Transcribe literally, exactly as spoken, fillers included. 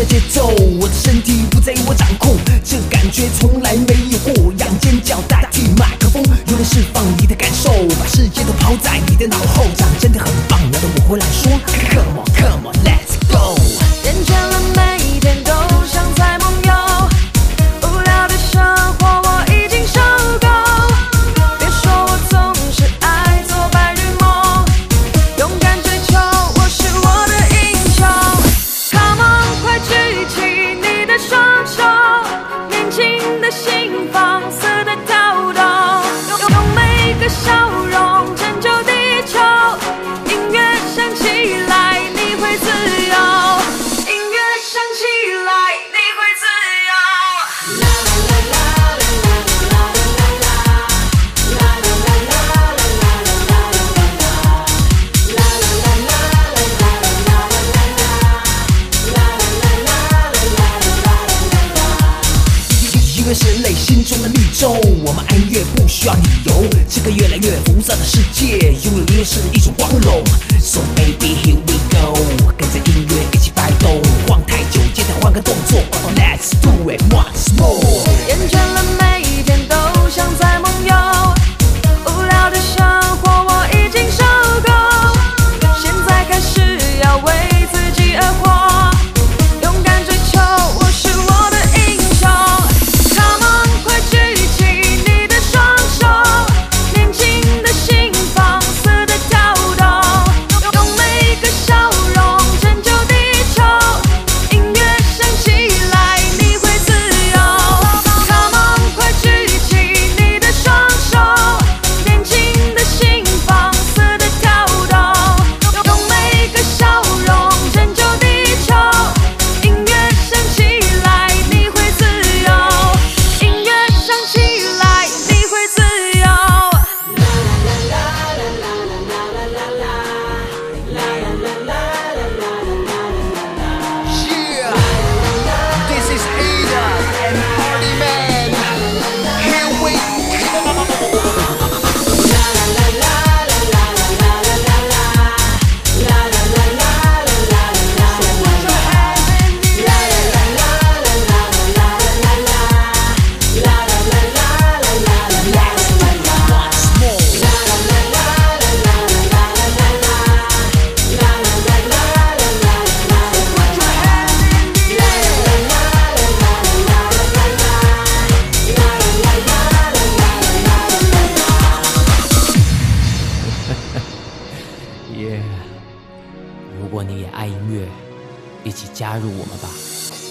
的节奏，我的身体不在我掌控，这感觉从来没有过。让尖叫代替麦克风，用力释放你的感受，把世界都抛在你的脑后，这样真的很棒。难道我会来说 Come on, come on, let's go。 厌倦了每一天都像在梦游，无聊的生活我已经受够。别说我总是爱做白日梦，勇敢追求，我是我的英雄。Come on， 快举起你的双手，年轻的心放肆的跳动，用用每个笑容拯救地球。音乐响起来，你会自由。音乐响起来，你会自由。啦啦啦啦啦啦啦啦啦啦啦音乐是人类心中的绿洲，我们爱音乐不需要理由。这个越来越浮躁的世界，拥有音乐是一种光荣。So baby here we go， 跟着音乐一起摆动，晃太久接着换个动作。Oh, let's do it once more。 厌倦了每一天都像在梦游，无聊的生活我已经受够。现在开始要为自己而活，勇敢追求，我是我的英雄。Come on， 快举起你的双手，年轻的心放肆的跳动，用每个笑容拯救地球。音乐响起来，你会自由。Come on， 快举起你的双手，年轻的心放肆的跳动，用每个笑容拯救地球。音乐响起来，你会自由。音乐响起来，你会自由。啦啦啦啦啦啦啦啦啦啦啦啦啦啦啦啦。 Yeah, this is Ada and Party Man. Here we go. Yeah， 如果你也爱音乐，一起加入我们吧。